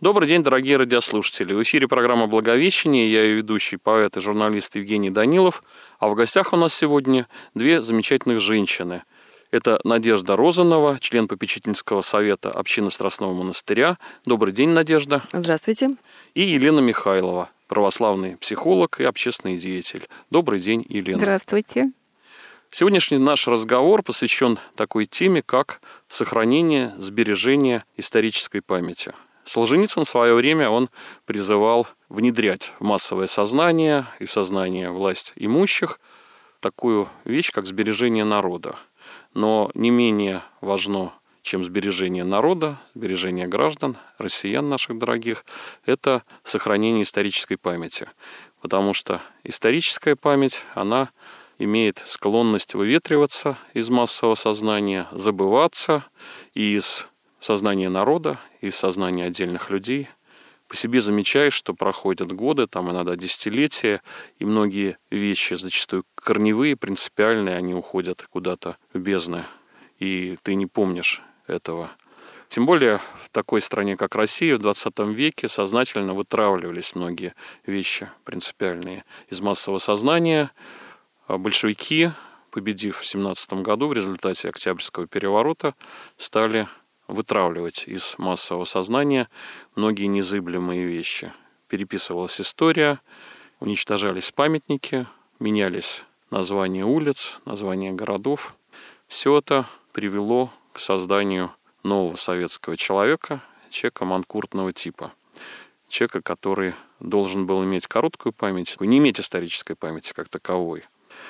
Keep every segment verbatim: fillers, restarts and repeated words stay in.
Добрый день, дорогие радиослушатели. В эфире программа «Благовещение». Я ее ведущий, поэт и журналист Евгений Данилов. А в гостях у нас сегодня две замечательных женщины. Это Надежда Розанова, член попечительского совета общины Страстного монастыря. Добрый день, Надежда. Здравствуйте. И Елена Михайлова, православный психолог и общественный деятель. Добрый день, Елена. Здравствуйте. Сегодняшний наш разговор посвящен такой теме, как сохранение, сбережение исторической памяти. Солженицын в свое время он призывал внедрять в массовое сознание и в сознание власть имущих такую вещь, как сбережение народа. Но не менее важно, чем сбережение народа, сбережение граждан, россиян наших дорогих, это сохранение исторической памяти. Потому что историческая память, она имеет склонность выветриваться из массового сознания, забываться из сознания народа, из сознания отдельных людей. По себе замечаешь, что проходят годы, там иногда десятилетия, и многие вещи, зачастую корневые, принципиальные, они уходят куда-то в бездны, и ты не помнишь этого. Тем более в такой стране, как Россия, в двадцатом веке сознательно вытравливались многие вещи принципиальные из массового сознания. А большевики, победив в семнадцатом году в результате Октябрьского переворота, стали вытравливать из массового сознания многие незыблемые вещи. Переписывалась история, уничтожались памятники, менялись названия улиц, названия городов. Все это привело к созданию нового советского человека, человека манкуртного типа. Человека, который должен был иметь короткую память, не иметь исторической памяти как таковой.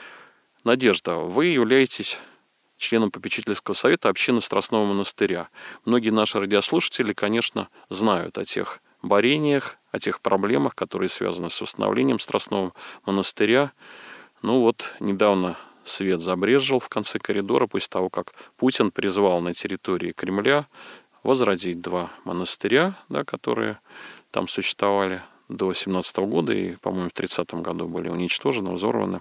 Надежда, вы являетесь членом попечительского совета общины Страстного монастыря. Многие наши радиослушатели, конечно, знают о тех борениях, о тех проблемах, которые связаны с восстановлением Страстного монастыря. Ну вот, недавно свет забрезжил в конце коридора, после того, как Путин призвал на территории Кремля возродить два монастыря, да, которые там существовали до семнадцатого года и, по-моему, в тридцатом году были уничтожены, взорваны.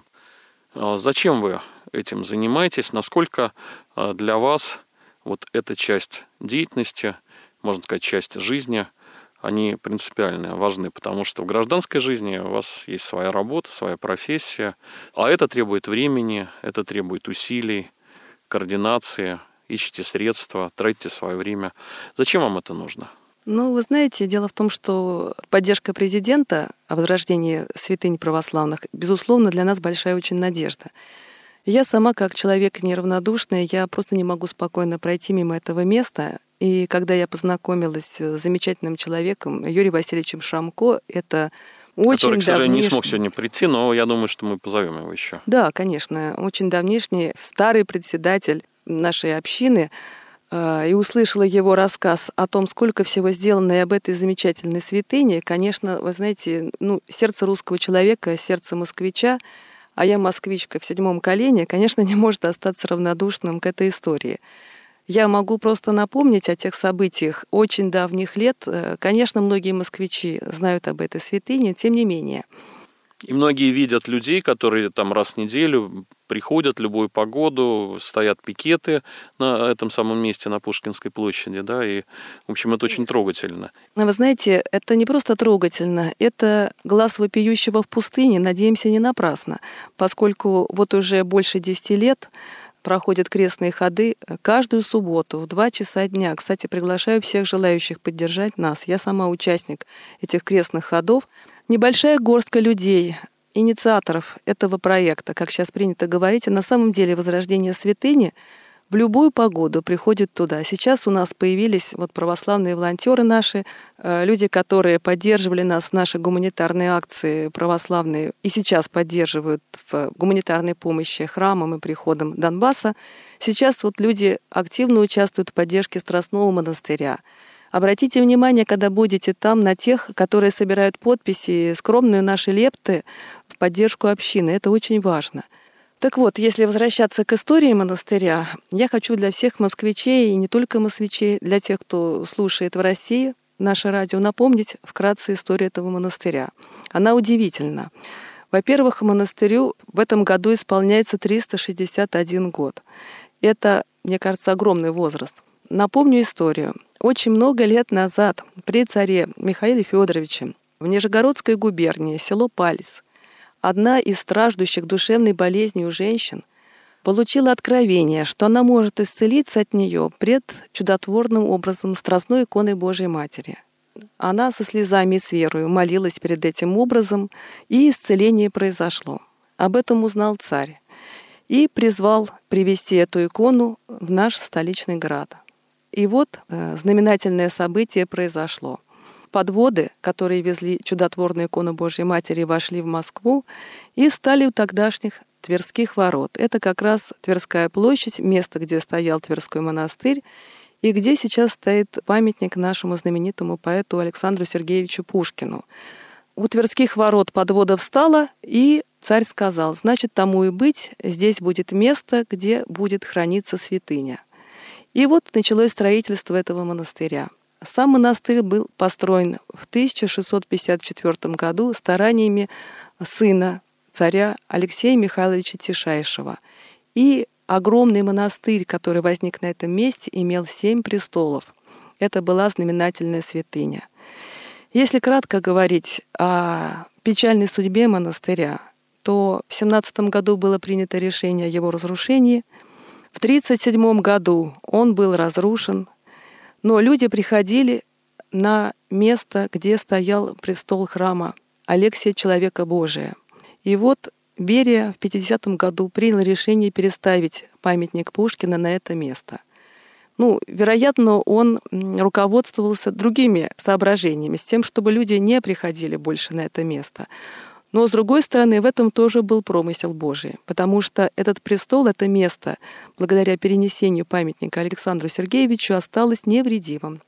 Зачем вы этим занимаетесь? Насколько для вас вот эта часть деятельности, можно сказать, часть жизни, они принципиально важны? Потому что в гражданской жизни у вас есть своя работа, своя профессия, а это требует времени, это требует усилий, координации, ищите средства, тратите свое время. Зачем вам это нужно? Ну, вы знаете, дело в том, что поддержка президента о возрождении святынь православных, безусловно, для нас большая очень надежда. Я сама, как человек неравнодушный, я просто не могу спокойно пройти мимо этого места. И когда я познакомилась с замечательным человеком, Юрием Васильевичем Шрамко, это очень Который, к сожалению, давнишний... не смог сегодня прийти, но я думаю, что мы позовем его еще. Да, конечно, очень давнишний старый председатель нашей общины. И услышала его рассказ о том, сколько всего сделано и об этой замечательной святыне, конечно, вы знаете, ну, сердце русского человека, сердце москвича, а я москвичка в седьмом колене, конечно, не может остаться равнодушным к этой истории. Я могу просто напомнить о тех событиях очень давних лет. Конечно, многие москвичи знают об этой святыне, тем не менее. И многие видят людей, которые там раз в неделю приходят в любую погоду, стоят пикеты на этом самом месте, на Пушкинской площади, да, и, в общем, это очень трогательно. Вы знаете, это не просто трогательно, это глаз вопиющего в пустыне, надеемся, не напрасно, поскольку вот уже больше десяти лет проходят крестные ходы каждую субботу в два часа дня. Кстати, приглашаю всех желающих поддержать нас. Я сама участник этих крестных ходов. Небольшая горстка людей, инициаторов этого проекта, как сейчас принято говорить, а на самом деле возрождение святыни в любую погоду приходит туда. Сейчас у нас появились вот православные волонтеры наши, люди, которые поддерживали нас в наши гуманитарные акции православные и сейчас поддерживают в гуманитарной помощи храмам и приходам Донбасса. Сейчас вот люди активно участвуют в поддержке Страстного монастыря. Обратите внимание, когда будете там, на тех, которые собирают подписи, скромные наши лепты в поддержку общины. Это очень важно. Так вот, если возвращаться к истории монастыря, я хочу для всех москвичей, и не только москвичей, для тех, кто слушает в России наше радио, напомнить вкратце историю этого монастыря. Она удивительна. Во-первых, монастырю в этом году исполняется триста шестьдесят один год. Это, мне кажется, огромный возраст. Напомню историю. Очень много лет назад при царе Михаиле Федоровиче в Нижегородской губернии, село Палец, одна из страждущих душевной болезнью женщин получила откровение, что она может исцелиться от нее пред чудотворным образом страстной иконой Божией Матери. Она со слезами и с верою молилась перед этим образом, и исцеление произошло. Об этом узнал царь и призвал привести эту икону в наш столичный град. И вот э, знаменательное событие произошло. Подводы, которые везли чудотворную икону Божьей Матери, вошли в Москву и стали у тогдашних Тверских ворот. Это как раз Тверская площадь, место, где стоял Тверской монастырь, и где сейчас стоит памятник нашему знаменитому поэту Александру Сергеевичу Пушкину. У Тверских ворот подвода встала, и царь сказал: значит, тому и быть, здесь будет место, где будет храниться святыня. И вот началось строительство этого монастыря. Сам монастырь был построен в тысяча шестьсот пятьдесят четвёртом году стараниями сына царя Алексея Михайловича Тишайшего. И огромный монастырь, который возник на этом месте, имел семь престолов. Это была знаменательная святыня. Если кратко говорить о печальной судьбе монастыря, то в семнадцатом году было принято решение о его разрушении. В тридцать седьмом году он был разрушен, но люди приходили на место, где стоял престол храма Алексия Человека Божия. И вот Берия в пятидесятом году принял решение переставить памятник Пушкина на это место. Ну, вероятно, он руководствовался другими соображениями, с тем, чтобы люди не приходили больше на это место. Но, с другой стороны, в этом тоже был промысел Божий, потому что этот престол, это место, благодаря перенесению памятника Александру Сергеевичу, осталось невредимым.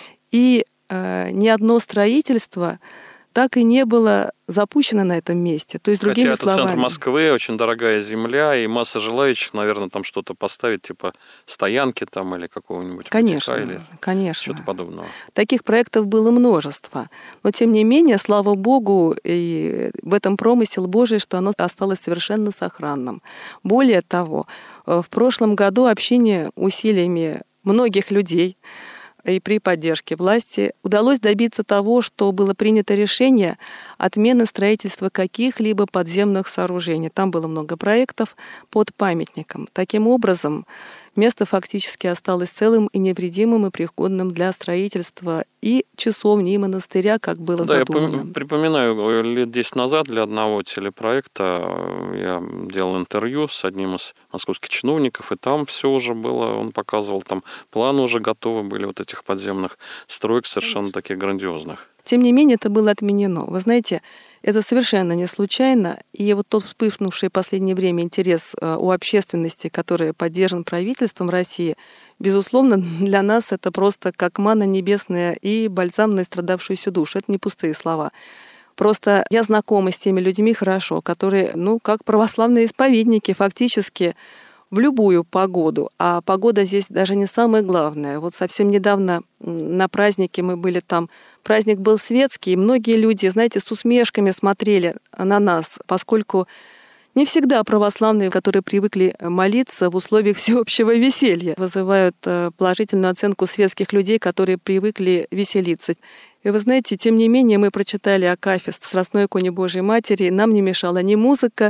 И э, ни одно строительство так и не было запущено на этом месте. То есть, другими Хотя это словами, центр Москвы, очень дорогая земля, и масса желающих, наверное, там что-то поставить, типа стоянки там или какого-нибудь конечно, бутика, или конечно. что-то подобного. Таких проектов было множество. Но, тем не менее, слава Богу, и в этом промысел Божий, что оно осталось совершенно сохранным. Более того, в прошлом году общение усилиями многих людей и при поддержке власти удалось добиться того, что было принято решение отмены строительства каких-либо подземных сооружений. Там было много проектов под памятником. Таким образом, место фактически осталось целым и невредимым и пригодным для строительства и часовни, и монастыря, как было да, задумано. Я припоминаю, лет десять назад для одного телепроекта я делал интервью с одним из московских чиновников, и там все уже было, он показывал, там планы уже готовы были вот этих подземных строек, совершенно таких грандиозных. Тем не менее, это было отменено. Вы знаете, это совершенно не случайно. И вот тот вспыхнувший в последнее время интерес у общественности, который поддержан правительством России, безусловно, для нас это просто как манна небесная и бальзам на страдавшуюся душу. Это не пустые слова. Просто я знакома с теми людьми хорошо, которые, ну, как православные исповедники, фактически в любую погоду. А погода здесь даже не самое главное. Вот совсем недавно на празднике мы были там. Праздник был светский, и многие люди, знаете, с усмешками смотрели на нас, поскольку не всегда православные, которые привыкли молиться в условиях всеобщего веселья, вызывают положительную оценку светских людей, которые привыкли веселиться. И вы знаете, тем не менее, мы прочитали акафист Страстной иконе Божией Матери, нам не мешала ни музыка,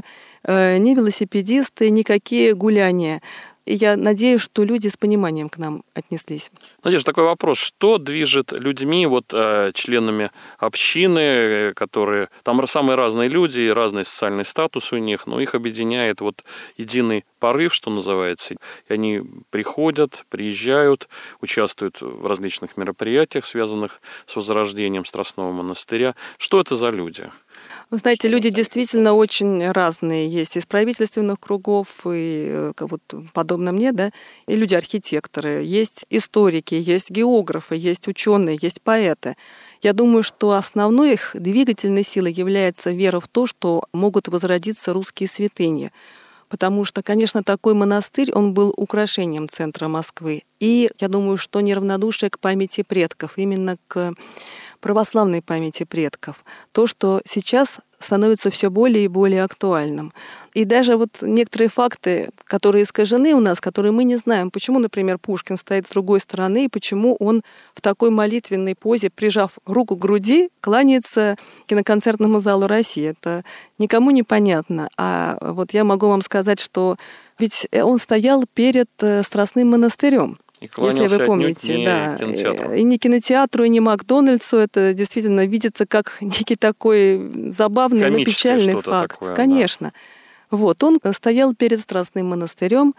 ни велосипедисты, никакие гуляния. И я надеюсь, что люди с пониманием к нам отнеслись. Надежда, такой вопрос. Что движет людьми, вот, э, членами общины, которые... Там самые разные люди, и разный социальный статус у них, но их объединяет вот единый порыв, что называется. И они приходят, приезжают, участвуют в различных мероприятиях, связанных с возрождением Страстного монастыря. Что это за люди? Вы знаете, люди действительно очень разные. Есть из правительственных кругов, и вот подобно мне, да, и люди-архитекторы, есть историки, есть географы, есть ученые, есть поэты. Я думаю, что основной их двигательной силой является вера в то, что могут возродиться русские святыни. Потому что, конечно, такой монастырь, он был украшением центра Москвы. И я думаю, что неравнодушие к памяти предков, именно к православной памяти предков. То, что сейчас становится все более и более актуальным. И даже вот некоторые факты, которые искажены у нас, которые мы не знаем, почему, например, Пушкин стоит с другой стороны, и почему он в такой молитвенной позе, прижав руку к груди, кланяется киноконцертному залу России. Это никому не понятно. А вот я могу вам сказать, что ведь он стоял перед Страстным монастырем. И если вы помните, не да, кинотеатру. И не кинотеатру, и не Макдональдсу, это действительно видится как некий такой забавный, но печальный факт. Такое, конечно. Да. Вот, он стоял перед Страстным монастырем,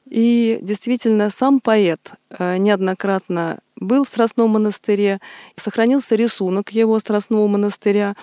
и действительно сам поэт неоднократно был в Страстном монастыре, сохранился рисунок его Страстного монастыря,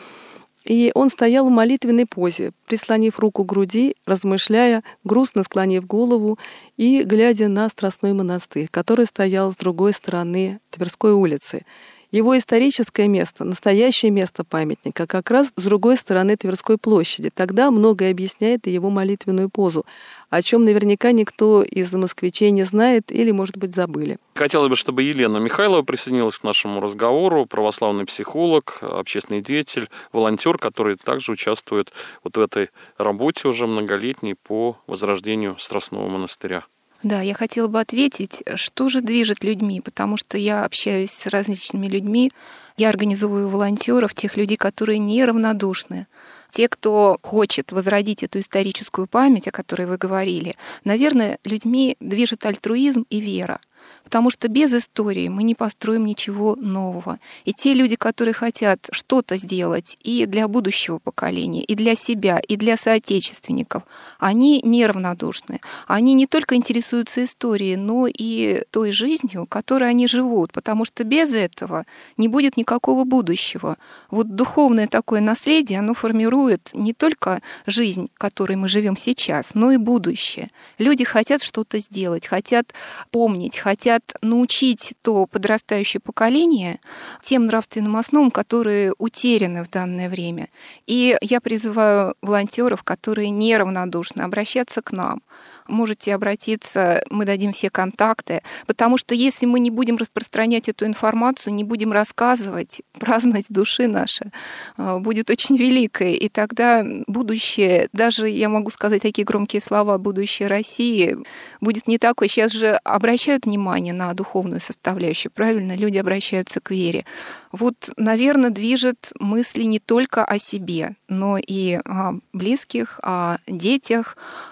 и он стоял в молитвенной позе, прислонив руку к груди, размышляя, грустно склонив голову и глядя на Страстной монастырь, который стоял с другой стороны Тверской улицы. Его историческое место, настоящее место памятника, как раз с другой стороны Тверской площади. Тогда многое объясняет и его молитвенную позу, о чем наверняка никто из москвичей не знает или, может быть, забыли. Хотелось бы, чтобы Елена Михайлова присоединилась к нашему разговору, православный психолог, общественный деятель, волонтер, который также участвует вот в этой работе уже многолетней по возрождению Страстного монастыря. Да, я хотела бы ответить, что же движет людьми, потому что я общаюсь с различными людьми, я организовываю волонтеров, тех людей, которые неравнодушны, те, кто хочет возродить эту историческую память, о которой вы говорили. Наверное, людьми движет альтруизм и вера. Потому что без истории мы не построим ничего нового. И те люди, которые хотят что-то сделать и для будущего поколения, и для себя, и для соотечественников, они неравнодушны. Они не только интересуются историей, но и той жизнью, которой они живут. Потому что без этого не будет никакого будущего. Вот духовное такое наследие, оно формирует не только жизнь, которой мы живем сейчас, но и будущее. Люди хотят что-то сделать, хотят помнить, хотят научить то подрастающее поколение тем нравственным основам, которые утеряны в данное время. И я призываю волонтеров, которые неравнодушны, обращаться к нам. Можете обратиться, мы дадим все контакты, потому что если мы не будем распространять эту информацию, не будем рассказывать, праздность души нашей будет очень великой, и тогда будущее, даже я могу сказать такие громкие слова, будущее России будет не такое. Сейчас же обращают внимание на духовную составляющую, правильно? Люди обращаются к вере. Вот, наверное, движет мысли не только о себе, но и о близких, о детях,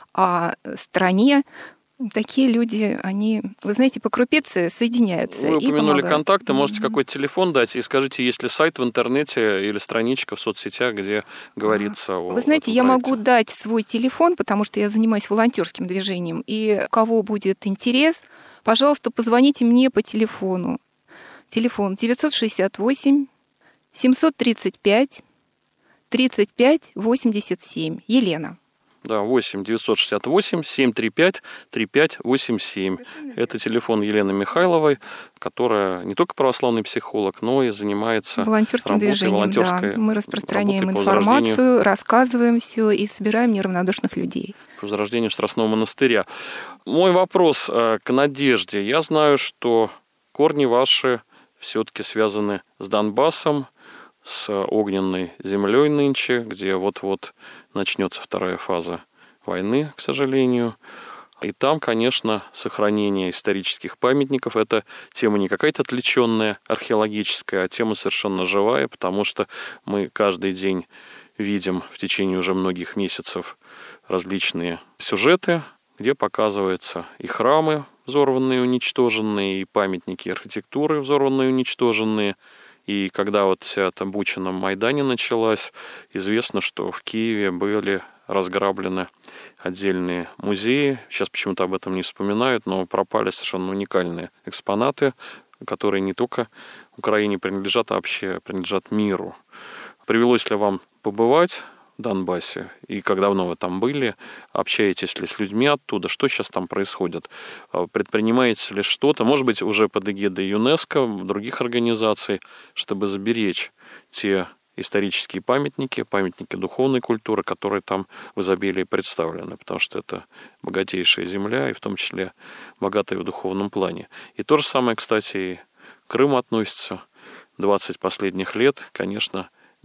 о стране. Такие люди, они, вы знаете, по крупице соединяются. Вы и упомянули помогают. контакты, можете mm-hmm. какой-то телефон дать и скажите, есть ли сайт в интернете или страничка в соцсетях, где говорится а, о Вы знаете, этом я проекте. могу дать свой телефон, потому что я занимаюсь волонтерским движением, и у кого будет интерес, пожалуйста, позвоните мне по телефону. Телефон девятьсот шестьдесят восемь семьсот тридцать пять тридцать пять восемьдесят семь. Елена. Да, восемь девятьсот шестьдесят восемь семьсот тридцать пять тридцать пять восемьдесят семь. Это телефон Елены Михайловой, которая не только православный психолог, но и занимается волонтерским работой, движением. волонтерской Да. Мы распространяем по информацию, рассказываем все и собираем неравнодушных людей. По возрождению Страстного монастыря. Мой вопрос к Надежде. Я знаю, что корни ваши все-таки связаны с Донбассом, с огненной землей нынче, где вот-вот начнется вторая фаза войны, к сожалению. И там, конечно, сохранение исторических памятников – это тема не какая-то отвлеченная, археологическая, а тема совершенно живая, потому что мы каждый день видим в течение уже многих месяцев различные сюжеты, где показываются и храмы взорванные, уничтоженные, и памятники архитектуры взорванные, уничтоженные. И когда вот вся эта буча на Майдане началась, известно, что в Киеве были разграблены отдельные музеи. Сейчас почему-то об этом не вспоминают, но пропали совершенно уникальные экспонаты, которые не только Украине принадлежат, а вообще принадлежат миру. Привелось ли вам побывать в Донбассе? И как давно вы там были? Общаетесь ли с людьми оттуда? Что сейчас там происходит? Предпринимаете ли что-то, может быть, уже под эгидой ЮНЕСКО, других организаций, чтобы заберечь те исторические памятники, памятники духовной культуры, которые там в изобилии представлены, потому что это богатейшая земля, и в том числе богатая в духовном плане. И то же самое, кстати, и к Крыму относится. двадцать последних лет, конечно,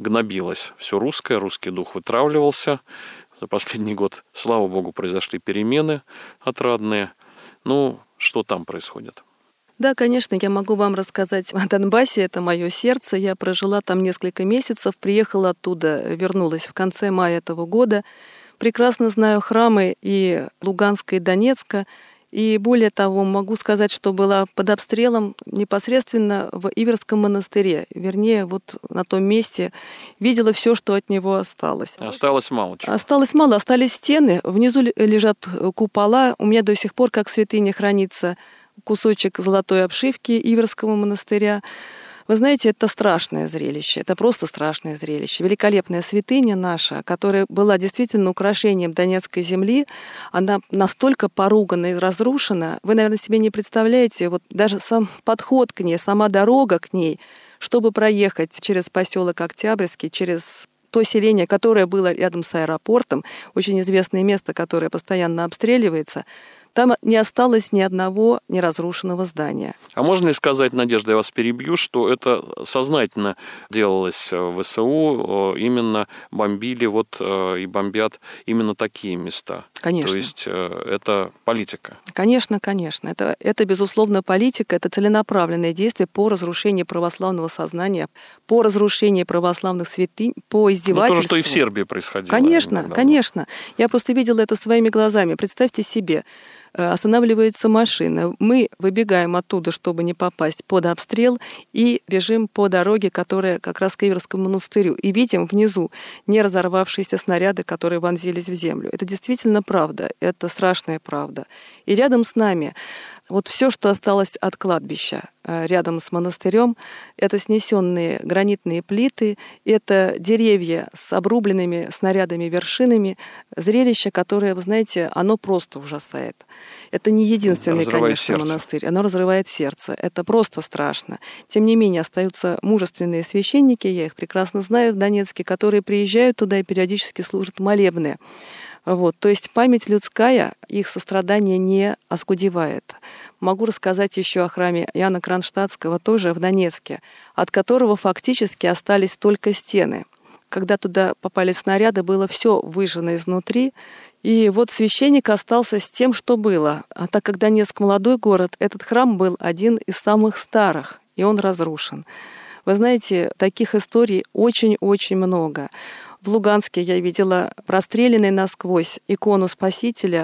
гнобилось все русское, русский дух вытравливался. За последний год, слава богу, произошли перемены отрадные. Ну, что там происходит? Да, конечно, я могу вам рассказать о Донбассе, это мое сердце. Я прожила там несколько месяцев, приехала оттуда, вернулась в конце мая этого года. Прекрасно знаю храмы и Луганска, и Донецка. И более того, могу сказать, что была под обстрелом непосредственно в Иверском монастыре. Вернее, вот на том месте видела все, что от него осталось. Осталось мало чего. Осталось мало, остались стены. Внизу лежат купола. У меня до сих пор, как святыня, хранится кусочек золотой обшивки Иверского монастыря. Вы знаете, это страшное зрелище, это просто страшное зрелище. Великолепная святыня наша, которая была действительно украшением Донецкой земли, она настолько поругана и разрушена, вы, наверное, себе не представляете, вот даже сам подход к ней, сама дорога к ней, чтобы проехать через поселок Октябрьский, через то селение, которое было рядом с аэропортом, очень известное место, которое постоянно обстреливается, там не осталось ни одного неразрушенного здания. А можно ли сказать, Надежда, я вас перебью, что это сознательно делалось в ВСУ, именно бомбили вот и бомбят именно такие места? Конечно. То есть это политика? Конечно, конечно. Это, это, безусловно, политика, это целенаправленное действие по разрушению православного сознания, по разрушению православных святынь, по издевательству. Ну, то же, что и в Сербии происходило. Конечно, конечно. Я просто видела это своими глазами. Представьте себе, останавливается машина, мы выбегаем оттуда, чтобы не попасть под обстрел, и бежим по дороге, которая как раз к Иверскому монастырю, и видим внизу не разорвавшиеся снаряды, которые вонзились в землю. Это действительно правда, это страшная правда. И рядом с нами вот все, что осталось от кладбища, рядом с монастырем, это снесенные гранитные плиты, это деревья с обрубленными снарядами вершинами, зрелище, которое, вы знаете, оно просто ужасает. Это не единственный, конечно, сердце. Монастырь, оно разрывает сердце, это просто страшно. Тем не менее, остаются мужественные священники, я их прекрасно знаю в Донецке, которые приезжают туда и периодически служат молебны. Вот, то есть память людская, их сострадание не оскудевает. Могу рассказать еще о храме Иоанна Кронштадтского, тоже в Донецке, от которого фактически остались только стены. Когда туда попали снаряды, было все выжжено изнутри, и вот священник остался с тем, что было. А так как Донецк молодой город, этот храм был один из самых старых, и он разрушен. Вы знаете, таких историй очень-очень много. В Луганске я видела простреленной насквозь икону Спасителя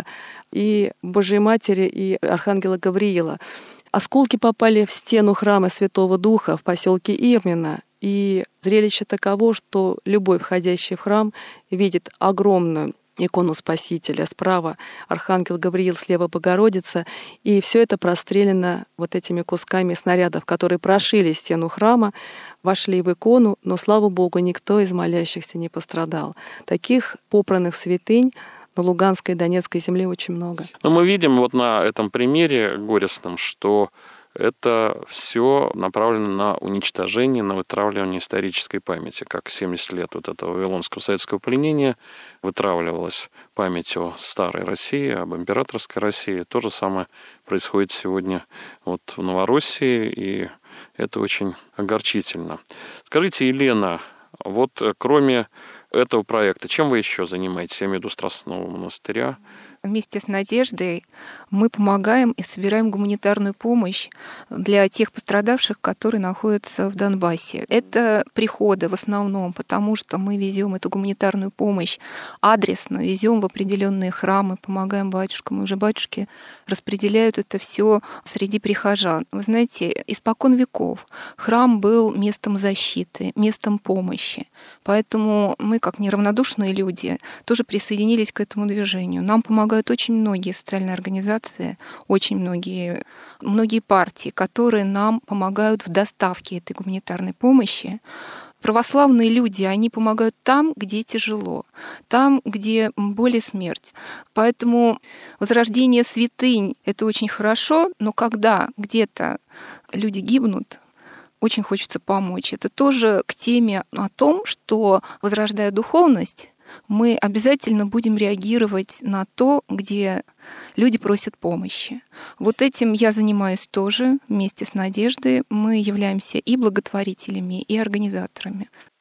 и Божьей Матери, и Архангела Гавриила. Осколки попали в стену храма Святого Духа в поселке Ирмино. И зрелище таково, что любой входящий в храм видит огромную икону Спасителя. Справа Архангел Гавриил, слева Богородица. И все это прострелено вот этими кусками снарядов, которые прошили стену храма, вошли в икону, но, слава Богу, никто из молящихся не пострадал. Таких попранных святынь на Луганской и Донецкой земле очень много. Но мы видим вот на этом примере горестном, что это все направлено на уничтожение, на вытравливание исторической памяти. Как семьдесят лет вот этого Вавилонского советского пленения вытравливалась память о старой России, об императорской России. То же самое происходит сегодня вот в Новороссии, и это очень огорчительно. Скажите, Елена, вот кроме этого проекта, чем вы еще занимаетесь? Я имею в виду Страстного монастыря. Вместе с Надеждой мы помогаем и собираем гуманитарную помощь для тех пострадавших, которые находятся в Донбассе. Это приходы в основном, потому что мы везем эту гуманитарную помощь адресно, везем в определенные храмы, помогаем батюшкам. И уже батюшки распределяют это все среди прихожан. Вы знаете, испокон веков храм был местом защиты, местом помощи. Поэтому мы, как неравнодушные люди, тоже присоединились к этому движению. Нам помогают очень многие социальные организации, очень многие, многие партии, которые нам помогают в доставке этой гуманитарной помощи. Православные люди, они помогают там, где тяжело, там, где боль и смерть. Поэтому возрождение святынь — это очень хорошо, но когда где-то люди гибнут, очень хочется помочь. Это тоже к теме о том, что, возрождая духовность, мы обязательно будем реагировать на то, где люди просят помощи. Вот этим я занимаюсь тоже вместе с Надеждой. Мы являемся и благотворителями, и организаторами.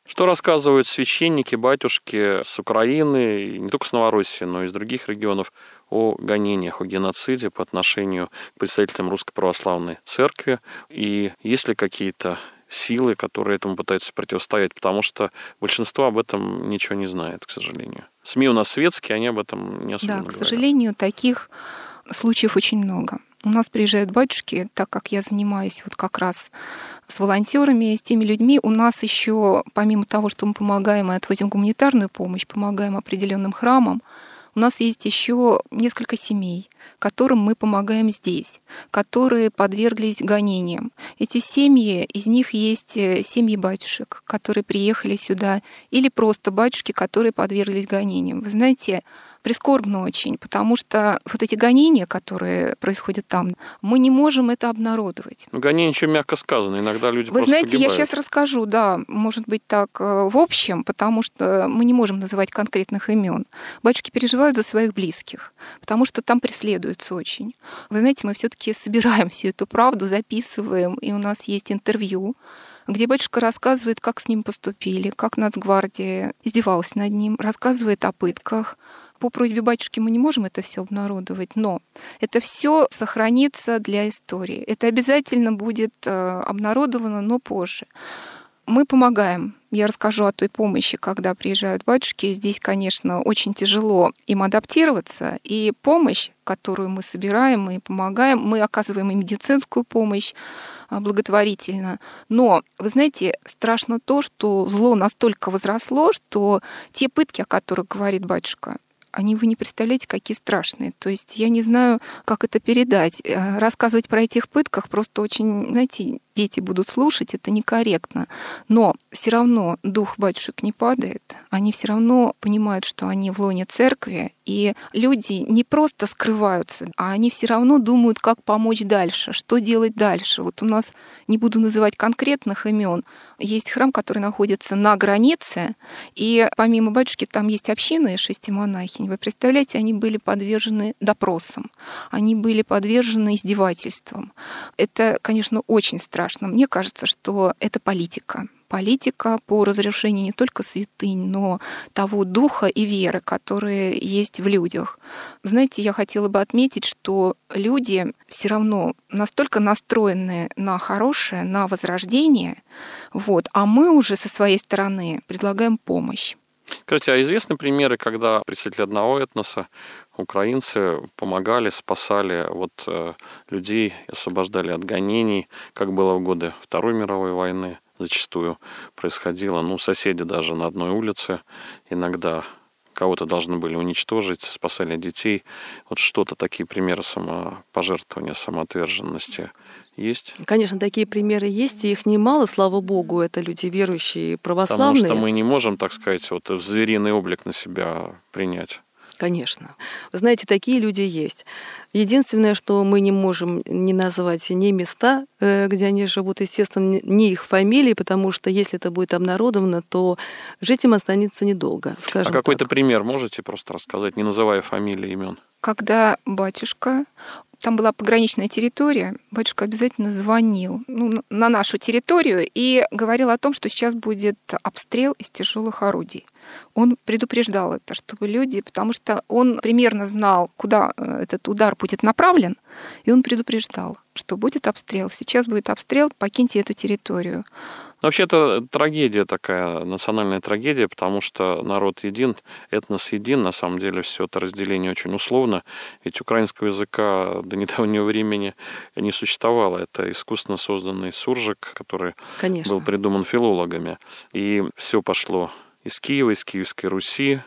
Что рассказывают священники, батюшки с Украины, и не только с Новороссии, но и из других регионов, о гонениях, о геноциде по отношению к представителям Русской Православной Церкви? И есть ли какие-то силы, которые этому пытаются противостоять? Потому что большинство об этом ничего не знает, к сожалению. СМИ у нас светские, они об этом не особенно говорят. Да, к сожалению, таких случаев очень много. У нас приезжают батюшки, так как я занимаюсь вот как раз с волонтерами, с теми людьми. У нас еще, помимо того, что мы помогаем и отвозим гуманитарную помощь, помогаем определенным храмам, у нас есть еще несколько семей, которым мы помогаем здесь, которые подверглись гонениям. Эти семьи, из них есть семьи батюшек, которые приехали сюда, или просто батюшки, которые подверглись гонениям. Вы знаете, прискорбно очень, потому что вот эти гонения, которые происходят там, мы не можем это обнародовать. Ну, гонения еще мягко сказано, иногда люди Вы просто знаете, погибают. я сейчас расскажу, да, может быть так в общем, потому что мы не можем называть конкретных имен. Батюшки переживают за своих близких, потому что там преследуются очень. Вы знаете, мы все-таки собираем всю эту правду, записываем, и у нас есть интервью, где батюшка рассказывает, как с ним поступили, как Нацгвардия издевалась над ним, рассказывает о пытках. По просьбе батюшки мы не можем это все обнародовать, но это все сохранится для истории. Это обязательно будет обнародовано, но позже. Мы помогаем. Я расскажу о той помощи, когда приезжают батюшки. Здесь, конечно, очень тяжело им адаптироваться. И помощь, которую мы собираем и помогаем, мы оказываем и медицинскую помощь благотворительно. Но, вы знаете, страшно то, что зло настолько возросло, что те пытки, о которых говорит батюшка, они, вы не представляете, какие страшные. То есть я не знаю, как это передать. Рассказывать про этих пытках просто очень, знаете, дети будут слушать, это некорректно. Но все равно дух батюшек не падает. Они все равно понимают, что они в лоне церкви. И люди не просто скрываются, а они все равно думают, как помочь дальше, что делать дальше. Вот у нас, не буду называть конкретных имен, есть храм, который находится на границе, и помимо батюшки там есть община и шести монахинь. Вы представляете, они были подвержены допросам, они были подвержены издевательствам. Это, конечно, очень страшно. Мне кажется, что это политика. Политика по разрушению не только святынь, но того духа и веры, которые есть в людях. Знаете, я хотела бы отметить, что люди все равно настолько настроены на хорошее, на возрождение, вот, а мы уже со своей стороны предлагаем помощь. Кстати, а известны примеры, когда представители одного этноса, украинцы, помогали, спасали вот, э, людей, освобождали от гонений, как было в годы Второй мировой войны? Зачастую происходило, ну, соседи даже на одной улице иногда кого-то должны были уничтожить, спасали детей. Вот что-то, такие примеры самопожертвования, самоотверженности есть? Конечно, такие примеры есть, и их немало, слава богу, это люди верующие, православные. Потому что мы не можем, так сказать, вот звериный облик на себя принять. Конечно. Вы знаете, такие люди есть. Единственное, что мы не можем не назвать ни места, где они живут, естественно, ни их фамилии, потому что если это будет обнародовано, то жить им останется недолго, скажем А какой-то так. пример можете просто рассказать, не называя фамилии, имен? Когда батюшка, там была пограничная территория, батюшка обязательно звонил ну, на нашу территорию и говорил о том, что сейчас будет обстрел из тяжелых орудий. Он предупреждал это, чтобы люди, потому что он примерно знал, куда этот удар будет направлен, и он предупреждал, что будет обстрел. Сейчас будет обстрел, покиньте эту территорию. Вообще, это трагедия такая, национальная трагедия, потому что народ един, этнос един, на самом деле все это разделение очень условно, ведь украинского языка до недавнего времени не существовало. Это искусственно созданный суржик, который Конечно. был придуман филологами. И все пошло из Киева, из Киевской Руси,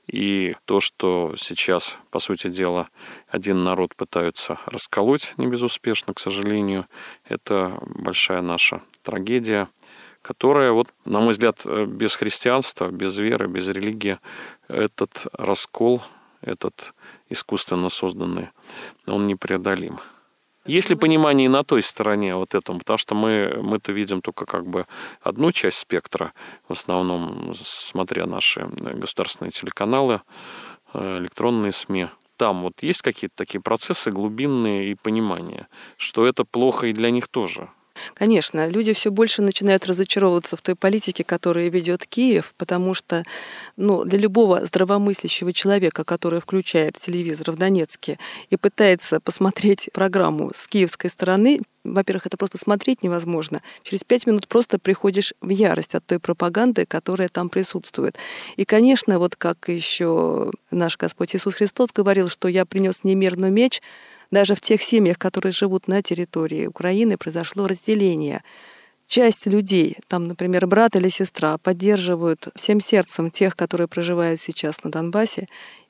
и то, что сейчас, по сути дела, один народ пытаются расколоть не безуспешно, к сожалению, это большая наша трагедия, которая, вот, на мой взгляд, без христианства, без веры, без религии, этот раскол, этот искусственно созданный, он непреодолим. Есть ли понимание и на той стороне вот этом? Потому что мы, мы-то видим только как бы одну часть спектра, в основном, смотря наши государственные телеканалы, электронные СМИ. Там вот есть какие-то такие процессы глубинные и понимание, что это плохо и для них тоже. Конечно, люди все больше начинают разочаровываться в той политике, которую ведет Киев, потому что ну, для любого здравомыслящего человека, который включает телевизор в Донецке и пытается посмотреть программу с киевской стороны, во-первых, это просто смотреть невозможно. Через пять минут просто приходишь в ярость от той пропаганды, которая там присутствует. И, конечно, вот как еще наш Господь Иисус Христос говорил, что я принес не мир, но меч, даже в тех семьях, которые живут на территории Украины, произошло разделение. Часть людей, там, например, брат или сестра, поддерживают всем сердцем тех, которые проживают сейчас на Донбассе,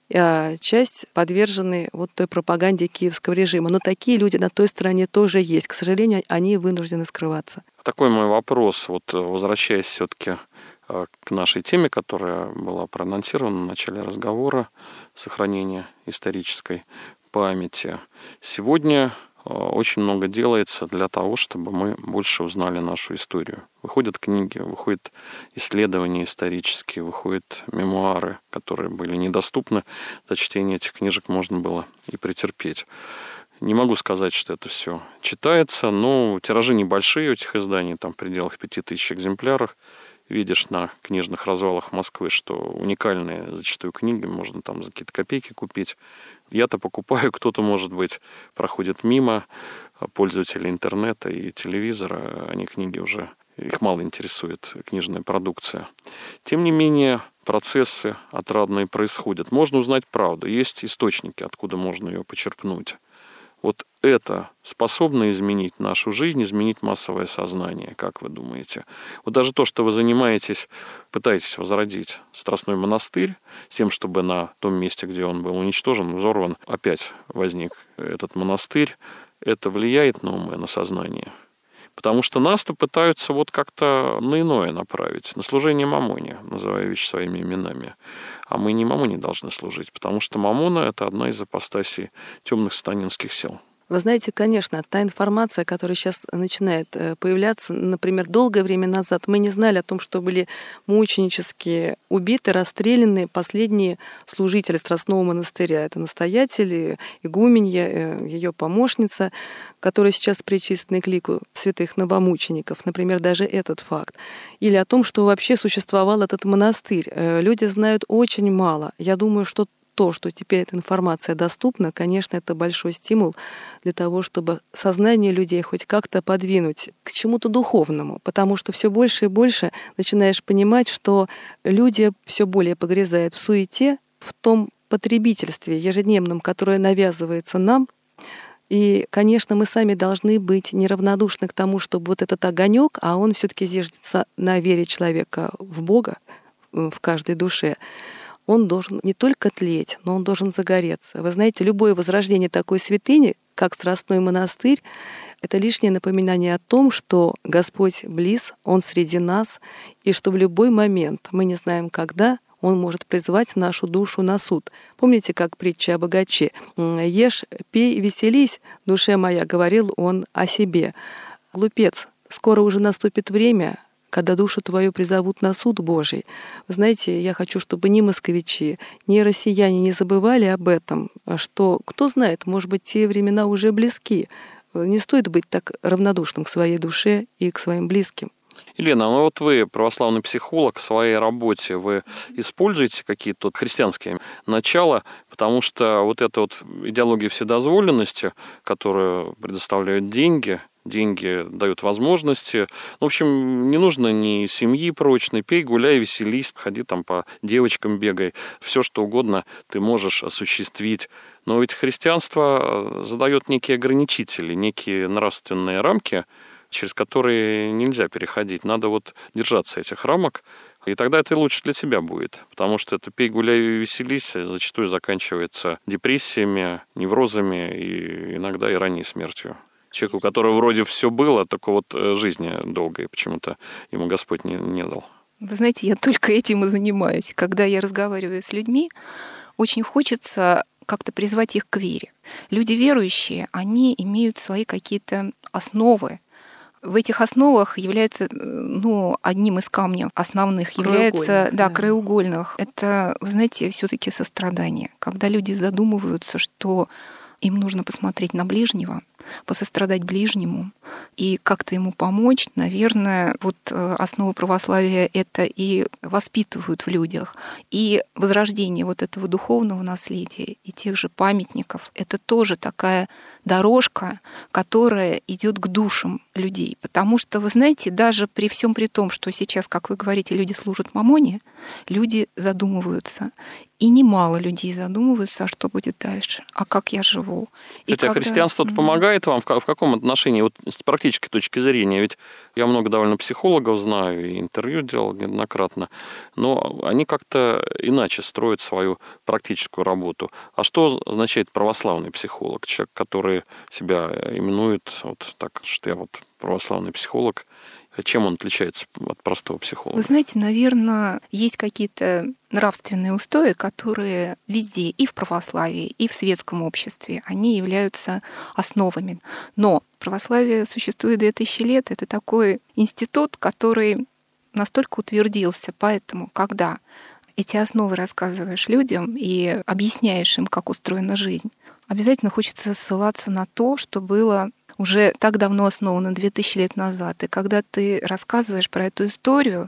а часть подвержены вот той пропаганде киевского режима. Но такие люди на той стороне тоже есть. К сожалению, они вынуждены скрываться. Такой мой вопрос, вот возвращаясь все-таки к нашей теме, которая была проанонсирована в начале разговора, сохранение исторической памяти. Сегодня очень много делается для того, чтобы мы больше узнали нашу историю. Выходят книги, выходят исследования исторические, выходят мемуары, которые были недоступны. За чтение этих книжек можно было и претерпеть. Не могу сказать, что это все читается, но тиражи небольшие у этих изданий, там в пределах пяти тысяч экземпляров. Видишь на книжных развалах Москвы, что уникальные зачастую книги можно там за какие-то копейки купить. Я-то покупаю, кто-то, может быть, проходит мимо, пользователи интернета и телевизора, они книги уже, их мало интересует книжная продукция. Тем не менее, процессы отрадные происходят. Можно узнать правду, есть источники, откуда можно ее почерпнуть. Вот это способно изменить нашу жизнь, изменить массовое сознание, как вы думаете? Вот даже то, что вы занимаетесь, пытаетесь возродить Страстной монастырь, с тем, чтобы на том месте, где он был уничтожен, взорван, опять возник этот монастырь, это влияет на умы, на сознание. Потому что нас-то пытаются вот как-то на иное направить, на служение Мамоне, называя вещи своими именами. А мы не Мамоне должны служить, потому что Мамона — это одна из апостасий темных сатанинских сил. Вы знаете, конечно, та информация, которая сейчас начинает появляться, например, долгое время назад мы не знали о том, что были мученически убиты, расстреляны последние служители Страстного монастыря. Это настоятель, игуменья, ее помощница, которые сейчас причислены к лику святых новомучеников. Например, даже этот факт. Или о том, что вообще существовал этот монастырь. Люди знают очень мало. Я думаю, что то, что теперь эта информация доступна, конечно, это большой стимул для того, чтобы сознание людей хоть как-то подвинуть к чему-то духовному, потому что все больше и больше начинаешь понимать, что люди все более погрязают в суете, в том потребительстве ежедневном, которое навязывается нам. И, конечно, мы сами должны быть неравнодушны к тому, чтобы вот этот огонек, а он все-таки зиждется на вере человека в Бога, в каждой душе, он должен не только тлеть, но он должен загореться. Вы знаете, любое возрождение такой святыни, как Страстной монастырь, это лишнее напоминание о том, что Господь близ, Он среди нас, и что в любой момент, мы не знаем когда, Он может призвать нашу душу на суд. Помните, как притча о богаче? «Ешь, пей, веселись, душе моя», — говорил он о себе. Глупец, скоро уже наступит время, когда душу твою призовут на суд Божий. Вы знаете, я хочу, чтобы ни москвичи, ни россияне не забывали об этом, что, кто знает, может быть, те времена уже близки. Не стоит быть так равнодушным к своей душе и к своим близким. Елена, ну вот вы, православный психолог, в своей работе вы используете какие-то христианские начала, потому что вот эта вот идеология вседозволенности, которую предоставляют деньги, деньги дают возможности. В общем, не нужно ни семьи прочной, пей, гуляй, веселись, ходи там по девочкам бегай. Все, что угодно ты можешь осуществить. Но ведь христианство задает некие ограничители, некие нравственные рамки, через которые нельзя переходить. Надо вот держаться этих рамок, и тогда это лучше для тебя будет. Потому что это пей, гуляй, веселись зачастую заканчивается депрессиями, неврозами и иногда и ранней смертью. Человеку, у которого вроде все было, только вот жизни долгой почему-то ему Господь не, не дал. Вы знаете, я только этим и занимаюсь. Когда я разговариваю с людьми, очень хочется как-то призвать их к вере. Люди верующие, они имеют свои какие-то основы. В этих основах является, ну, одним из камней основных является, да, краеугольных. Это, вы знаете, все-таки сострадание. Когда люди задумываются, что им нужно посмотреть на ближнего, посострадать ближнему и как-то ему помочь, наверное, вот основы православия это и воспитывают в людях. И возрождение вот этого духовного наследия и тех же памятников — это тоже такая дорожка, которая идет к душам людей. Потому что, вы знаете, даже при всем при том, что сейчас, как вы говорите, люди служат мамоне, люди задумываются. И немало людей задумываются, а что будет дальше, а как я живу. И Кстати, когда... а христианство mm-hmm. помогает вам в, в каком отношении, вот с практической точки зрения? Ведь я много довольно психологов знаю, и интервью делал неоднократно, но они как-то иначе строят свою практическую работу. А что означает православный психолог? Человек, который себя именует вот так, что я вот православный психолог. Чем он отличается от простого психолога? Вы знаете, наверное, есть какие-то нравственные устои, которые везде, и в православии, и в светском обществе, они являются основами. Но православие существует две тысячи лет, это такой институт, который настолько утвердился, поэтому, когда эти основы рассказываешь людям и объясняешь им, как устроена жизнь, обязательно хочется ссылаться на то, что было уже так давно основано, две тысячи лет назад. И когда ты рассказываешь про эту историю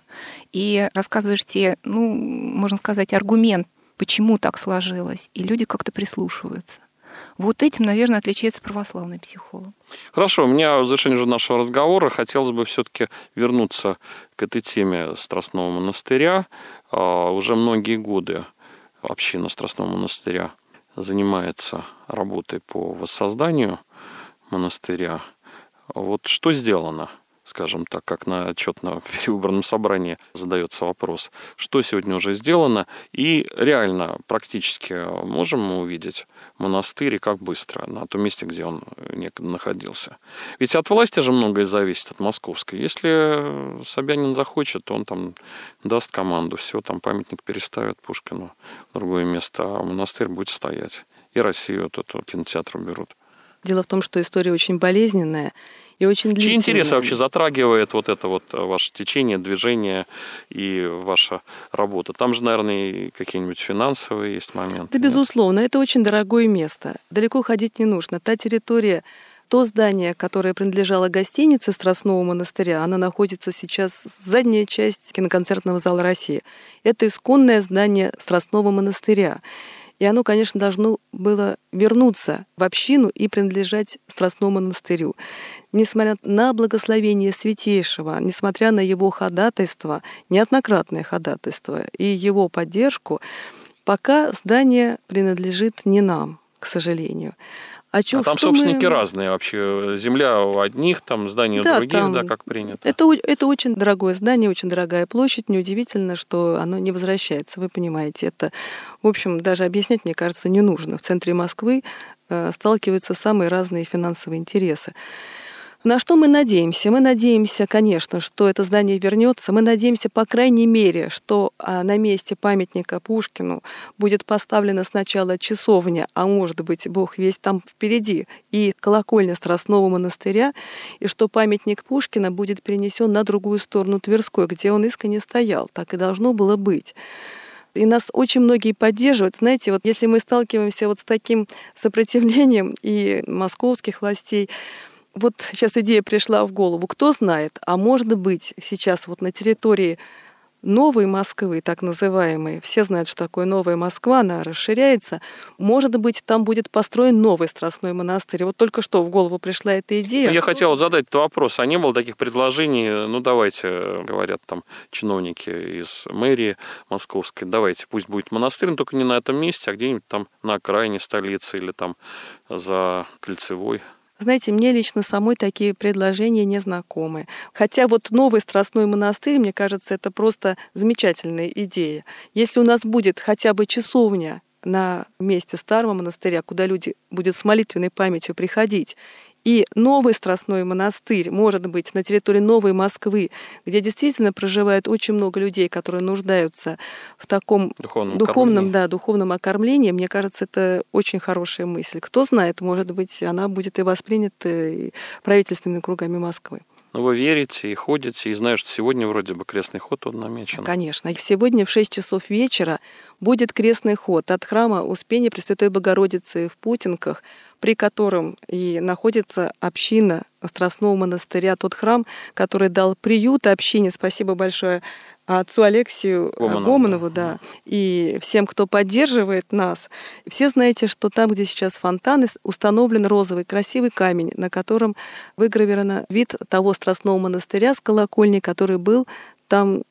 и рассказываешь те, ну, можно сказать, аргумент, почему так сложилось, и люди как-то прислушиваются. Вот этим, наверное, отличается православный психолог. Хорошо, у меня в завершении уже нашего разговора хотелось бы все-таки вернуться к этой теме Страстного монастыря. Уже многие годы община Страстного монастыря занимается работой по воссозданию монастыря. Вот что сделано, скажем так, как на отчетно-перевыборном собрании задается вопрос, что сегодня уже сделано, и реально, практически можем мы увидеть монастырь и как быстро на том месте, где он некогда находился. Ведь от власти же многое зависит, от московской. Если Собянин захочет, то он там даст команду, все, там памятник переставят Пушкину в другое место, а монастырь будет стоять. И Россию от этого кинотеатра уберут. Дело в том, что история очень болезненная и очень длительная. Чьи интересы вообще затрагивает вот это вот ваше течение, движение и ваша работа? Там же, наверное, и какие-нибудь финансовые есть моменты. Да, безусловно, это очень дорогое место. Далеко ходить не нужно. Та территория, то здание, которое принадлежало гостинице Страстного монастыря, оно находится сейчас задняя часть киноконцертного зала России. Это исконное здание Страстного монастыря. И оно, конечно, должно было вернуться в общину и принадлежать Страстному монастырю. Несмотря на благословение Святейшего, несмотря на его ходатайство, неоднократное ходатайство и его поддержку, пока здание принадлежит не нам, к сожалению. А, чё, а там собственники мы... разные вообще. Земля у одних, там здания у да, других, там... да, как принято. Это, это очень дорогое здание, очень дорогая площадь. Неудивительно, что оно не возвращается. Вы понимаете, это, в общем, даже объяснять, мне кажется, не нужно. В центре Москвы э, сталкиваются самые разные финансовые интересы. На что мы надеемся? Мы надеемся, конечно, что это здание вернется. Мы надеемся, по крайней мере, что на месте памятника Пушкину будет поставлена сначала часовня, а может быть, Бог весть там впереди, и колокольня Страстного монастыря, и что памятник Пушкина будет перенесен на другую сторону Тверской, где он искренне стоял. Так и должно было быть. И нас очень многие поддерживают. Знаете, вот если мы сталкиваемся вот с таким сопротивлением и московских властей, вот сейчас идея пришла в голову. Кто знает, а может быть сейчас вот на территории Новой Москвы, так называемой, все знают, что такое Новая Москва, она расширяется, может быть, там будет построен новый Страстной монастырь. Вот только что в голову пришла эта идея. Я хотел задать этот вопрос. А не было таких предложений, ну давайте, говорят там чиновники из мэрии московской, давайте, пусть будет монастырь, но только не на этом месте, а где-нибудь там на окраине столицы или там за Кольцевой. Знаете, мне лично самой такие предложения не знакомы. Хотя вот новый Страстной монастырь, мне кажется, это просто замечательная идея. Если у нас будет хотя бы часовня на месте старого монастыря, куда люди будут с молитвенной памятью приходить, и новый Страстной монастырь, может быть, на территории Новой Москвы, где действительно проживает очень много людей, которые нуждаются в таком духовном, духовном, да, духовном окормлении, мне кажется, это очень хорошая мысль. Кто знает, может быть, она будет и воспринята правительственными кругами Москвы. но вы верите и ходите, и знаю, что сегодня вроде бы крестный ход он намечен. Конечно. И сегодня в шесть часов вечера будет крестный ход от храма Успения Пресвятой Богородицы в Путинках, при котором и находится община Страстного монастыря, тот храм, который дал приют общине. Спасибо большое отцу Алексию Гомонову, Гомонову, да, и всем, кто поддерживает нас. Все знаете, что там, где сейчас фонтан, установлен розовый красивый камень, на котором выгравирован вид того Страстного монастыря с колокольни, который был там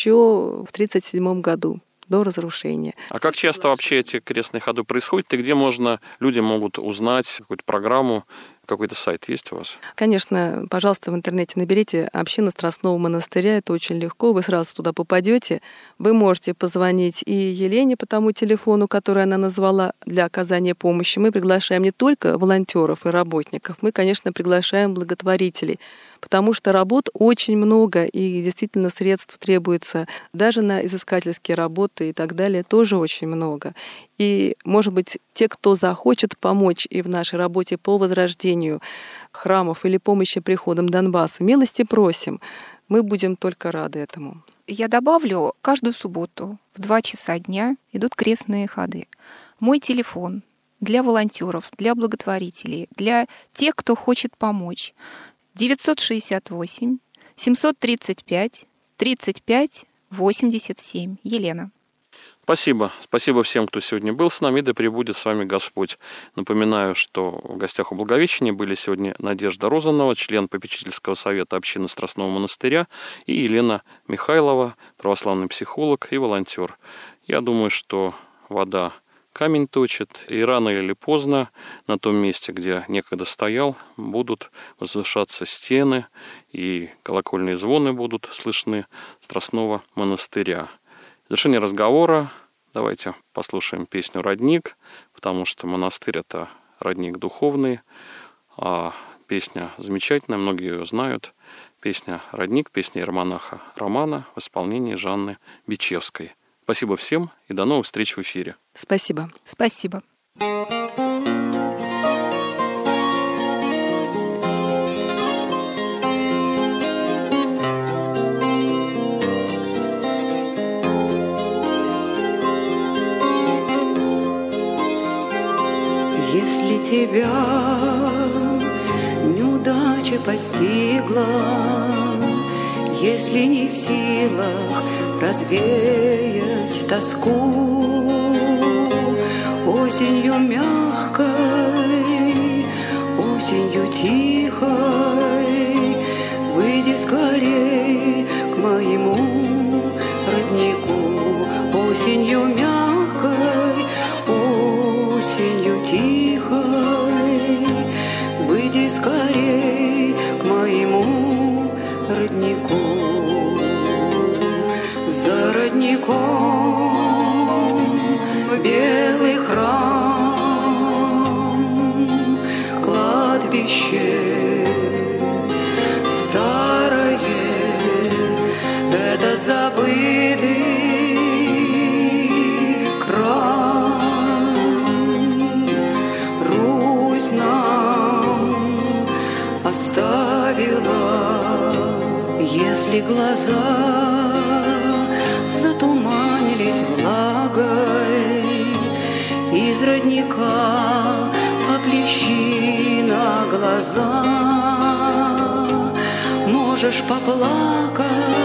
еще в тридцать седьмом году, до разрушения. А как часто вообще эти крестные ходы происходят, и где можно, люди могут узнать какую-то программу, какой-то сайт есть у вас? Конечно, пожалуйста, в интернете наберите «Община Страстного монастыря», это очень легко, вы сразу туда попадете. Вы можете позвонить и Елене по тому телефону, который она назвала, для оказания помощи. Мы приглашаем не только волонтеров и работников, мы, конечно, приглашаем благотворителей, потому что работ очень много, и действительно средств требуется даже на изыскательские работы и так далее, тоже очень много. И, может быть, те, кто захочет помочь и в нашей работе по возрождению храмов или помощи приходам Донбасса, милости просим. Мы будем только рады этому. Я добавлю, каждую субботу в два часа дня идут крестные ходы. Мой телефон для волонтеров, для благотворителей, для тех, кто хочет помочь. девятьсот шестьдесят восемь семьсот тридцать пять тридцать пять восемьдесят семь. Елена. Спасибо. Спасибо всем, кто сегодня был с нами, да пребудет с вами Господь. Напоминаю, что в гостях у Благовещения были сегодня Надежда Розанова, член попечительского совета общины Страстного монастыря, и Елена Михайлова, православный психолог и волонтер. Я думаю, что вода камень точит, и рано или поздно на том месте, где некогда стоял, будут возвышаться стены, и колокольные звоны будут слышны Страстного монастыря. В завершение разговора давайте послушаем песню «Родник», потому что монастырь – это родник духовный, а песня замечательная, многие ее знают. Песня «Родник», песня иеромонаха Романа в исполнении Жанны Бичевской. Спасибо всем и до новых встреч в эфире. Спасибо. Спасибо. Если тебя неудача постигла, если не в силах развеять тоску, осенью мягкой, осенью тихой, выйди скорей к моему роднику. Осенью мягкой, осенью тихой, выйди скорей к моему роднику. За родником белый храм, кладбище старое, этот забытый край. Русь нам оставила, если глаза затуманились влагой, из родника поплещи на глаза. Можешь поплакать,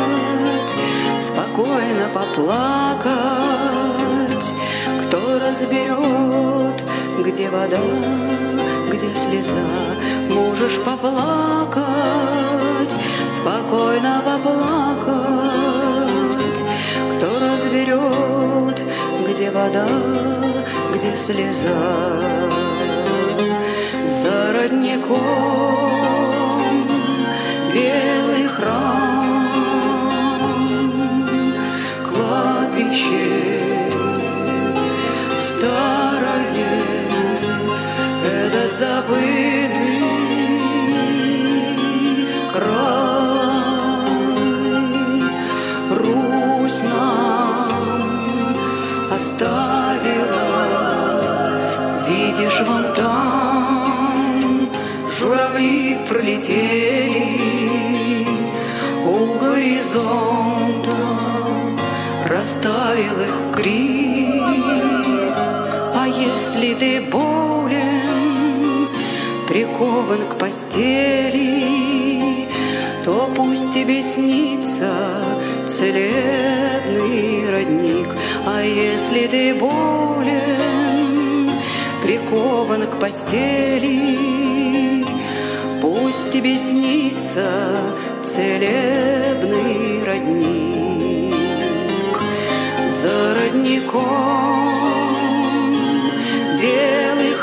спокойно поплакать. Кто разберет, где вода, где слеза? Можешь поплакать, спокойно поплакать. Кто разберет, где вода, где слеза? За родником белый храм, кладбище старое, этот забытый край. Русь нам оставила, видишь, вон там журавли пролетели, у горизонта растаял их крик. А если ты болен, прикован к постели, то пусть тебе снится целебный родник. А если ты болен, прикован к постели, пусть тебе снится целебный родник. За родником белый